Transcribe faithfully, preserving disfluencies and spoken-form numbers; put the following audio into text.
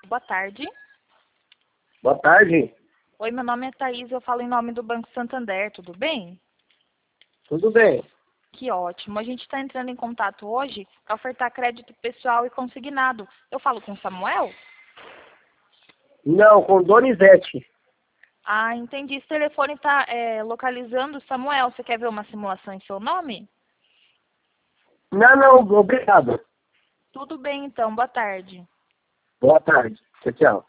Boa tarde. Boa tarde. Oi, meu nome é Thaís, eu falo em nome do Banco Santander, tudo bem? Tudo bem? Que ótimo. A gente está entrando em contato hoje para ofertar crédito pessoal e consignado. Eu falo com o Samuel? Não, com Donizete. Ah, entendi. Esse telefone está é, localizando o Samuel. Você quer ver uma simulação em seu nome? Não, não, obrigado. Tudo bem, então. Boa tarde. Boa tarde. Tchau, tchau.